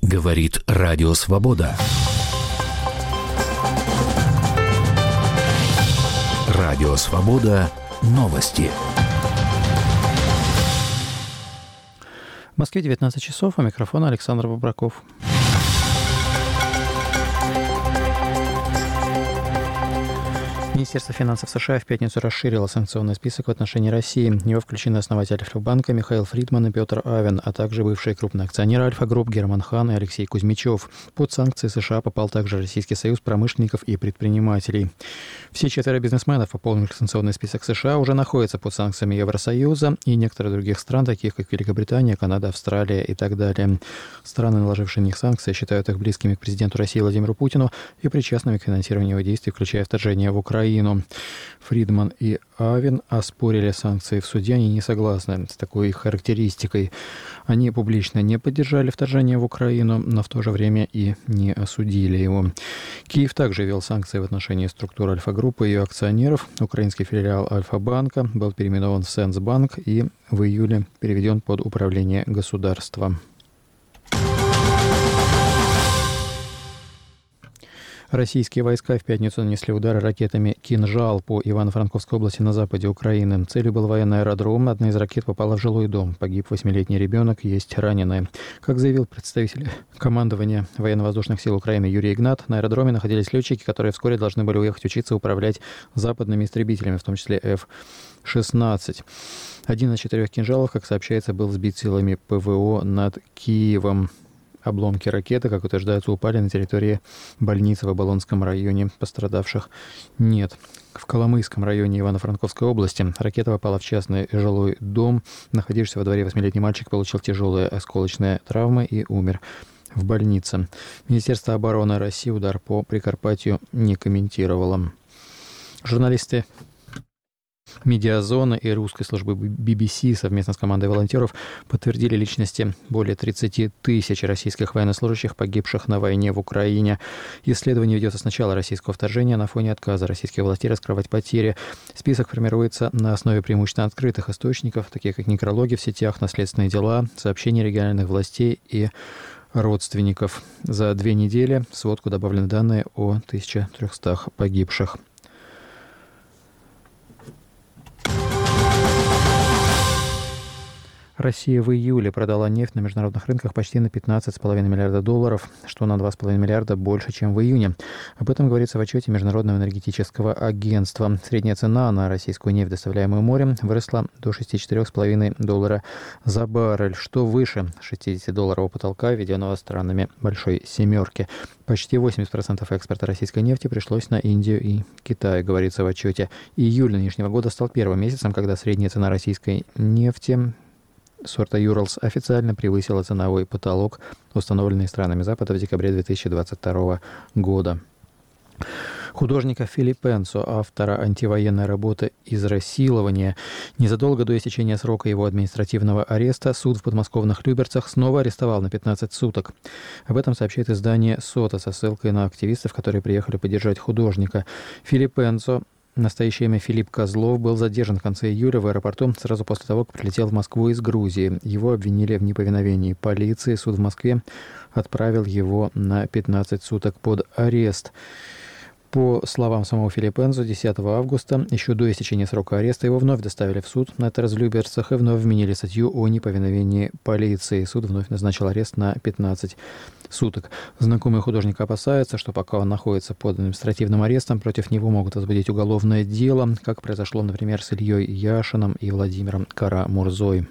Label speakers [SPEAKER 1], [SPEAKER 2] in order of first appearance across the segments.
[SPEAKER 1] Говорит Радио Свобода. Радио Свобода. Новости.
[SPEAKER 2] В Москве 19 часов, у микрофона Александр Бобраков. Министерство финансов США в пятницу расширило санкционный список в отношении России. В него включены основатель Альфа-банка Михаил Фридман и Петр Авен, а также бывшие крупные акционеры Альфа-групп Герман Хан и Алексей Кузьмичев. Под санкции США попал также Российский союз промышленников и предпринимателей. Все 4 бизнесменов, пополнивших санкционный список США, уже находятся под санкциями Евросоюза и некоторых других стран, таких как Великобритания, Канада, Австралия и так далее. Страны, наложившие на них санкции, считают их близкими к президенту России Владимиру Путину и причастными к финансированию его действий, включая вторжение в Украину. Фридман и Авен оспорили санкции в суде, они не согласны с такой их характеристикой. Они публично не поддержали вторжение в Украину, но в то же время и не осудили его. Киев также ввел санкции в отношении структуры Альфа-группы и ее акционеров. Украинский филиал Альфа-банка был переименован в Сенсбанк и в июле переведен под управление государства. Российские войска в пятницу нанесли удары ракетами «Кинжал» по Ивано-Франковской области на западе Украины. Целью был военный аэродром. Одна из ракет попала в жилой дом. Погиб 8-летний ребенок, есть раненые. Как заявил представитель командования военно-воздушных сил Украины Юрий Игнат, на аэродроме находились летчики, которые вскоре должны были уехать учиться управлять западными истребителями, в том числе F-16. Один из 4 «Кинжалов», как сообщается, был сбит силами ПВО над Киевом. Обломки ракеты, как утверждается, упали на территории больницы в Оболонском районе. Пострадавших нет. В Коломыйском районе Ивано-Франковской области ракета попала в частный жилой дом. Находившийся во дворе 8-летний мальчик получил тяжелые осколочные травмы и умер в больнице. Министерство обороны России удар по Прикарпатью не комментировало. Журналисты Медиазона и русской службы BBC совместно с командой волонтеров подтвердили личности более 30 тысяч российских военнослужащих, погибших на войне в Украине. Исследование ведется с начала российского вторжения на фоне отказа российских властей раскрывать потери. Список формируется на основе преимущественно открытых источников, таких как некрологи в сетях, наследственные дела, сообщения региональных властей и родственников. За 2 недели в сводку добавлены данные о 1300 погибших. Россия в июле продала нефть на международных рынках почти на $15,5 миллиарда, что на 2,5 миллиарда больше, чем в июне. Об этом говорится в отчете Международного энергетического агентства. Средняя цена на российскую нефть, доставляемую морем, выросла до $64,5 за баррель, что выше $60 потолка, введенного странами Большой Семерки. Почти 80% экспорта российской нефти пришлось на Индию и Китай, говорится в отчете. Июль нынешнего года стал первым месяцем, когда средняя цена российской нефти сорта Urals официально превысила ценовой потолок, установленный странами Запада в декабре 2022 года. Художника Филиппенцо, автора антивоенной работы «Израсилование», незадолго до истечения срока его административного ареста суд в подмосковных Люберцах снова арестовал на 15 суток. Об этом сообщает издание «Сота» со ссылкой на активистов, которые приехали поддержать художника. Филиппенцо, настоящее имя Филипп Козлов, был задержан в конце июля в аэропорту сразу после того, как прилетел в Москву из Грузии. Его обвинили в неповиновении полиции. Суд в Москве отправил его на 15 суток под арест. По словам самого Филиппенцо, 10 августа, еще до истечения срока ареста, его вновь доставили в суд на Люберцах и вновь вменили статью о неповиновении полиции. Суд вновь назначил арест на 15 суток. Знакомые художника опасаются, что пока он находится под административным арестом, против него могут возбудить уголовное дело, как произошло, например, с Ильей Яшиным и Владимиром Кара-Мурзой.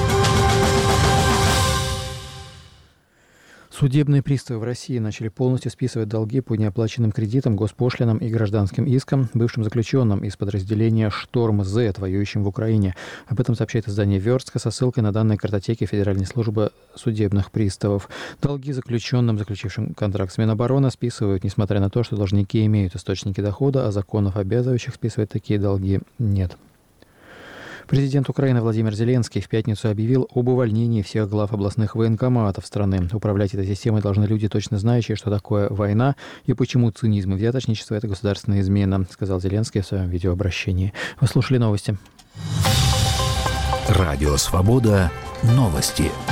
[SPEAKER 2] Судебные приставы в России начали полностью списывать долги по неоплаченным кредитам, госпошлинам и гражданским искам бывшим заключенным из подразделения «Шторм-З», воюющим в Украине. Об этом сообщает издание «Верстка» со ссылкой на данные картотеки Федеральной службы судебных приставов. Долги заключенным, заключившим контракт с Минобороны, списывают, несмотря на то, что должники имеют источники дохода, а законов, обязывающих списывать такие долги, нет. Президент Украины Владимир Зеленский в пятницу объявил об увольнении всех глав областных военкоматов страны. Управлять этой системой должны люди, точно знающие, что такое война и почему цинизм и взяточничество – это государственная измена, сказал Зеленский в своем видеообращении. Вы слушали новости.
[SPEAKER 1] Радио «Свобода». Новости.